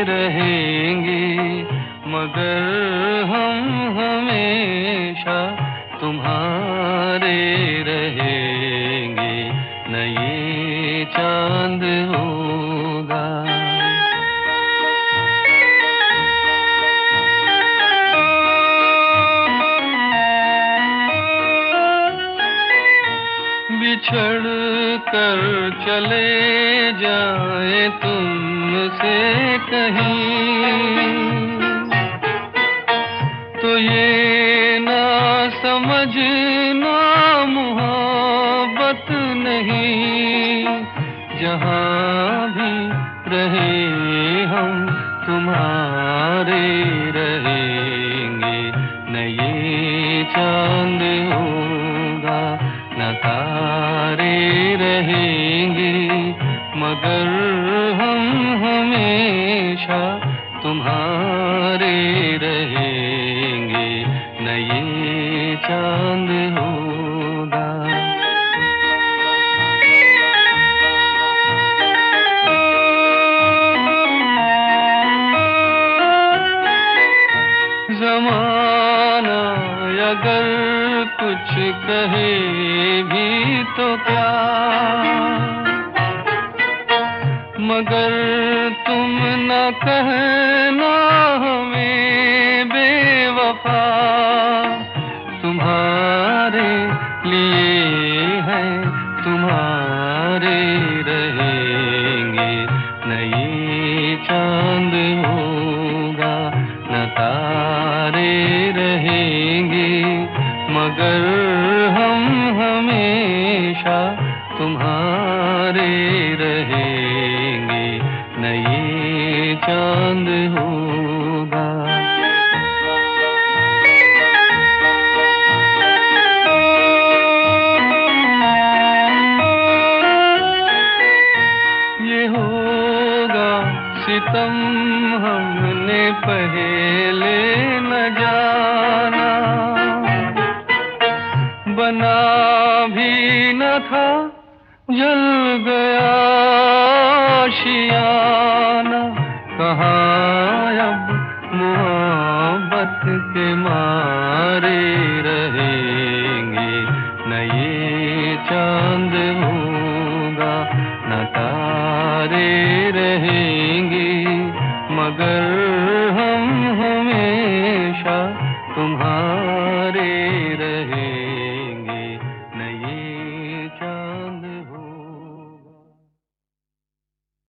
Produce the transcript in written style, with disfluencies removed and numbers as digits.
रहेंगे, मगर हम हमेशा तुम्हारे रहेंगे। न ये चांद होगा। बिछड़ कर चले जाए तुमसे कहीं, तो ये ना समझना मोहब्बत नहीं। जहाँ भी रहे हम तुम्हारे रहेंगे। न ये चांद होगा, न तारे रहेंगे, मगर हम हमेशा तुम्हारे रहेंगे। न ये चांद होगा। ज़माना अगर कुछ कहे भी तो क्या, मगर तुम न कहना हमें बेवफा। तुम्हारे लिए है, तुम्हारे रहेंगे। न ये चांद होगा, न तारे रहेंगे, मगर हम हमेशा तुम्हारे रहेंगे। न ये चांद होगा। ये होगा सितम हमने पहले न जाना, बना भी न था जल गया आशियाना। कहाँ अब मोहब्बत के मारे रहेंगे। न ये चांद होगा, न तारे रहेंगे, मगर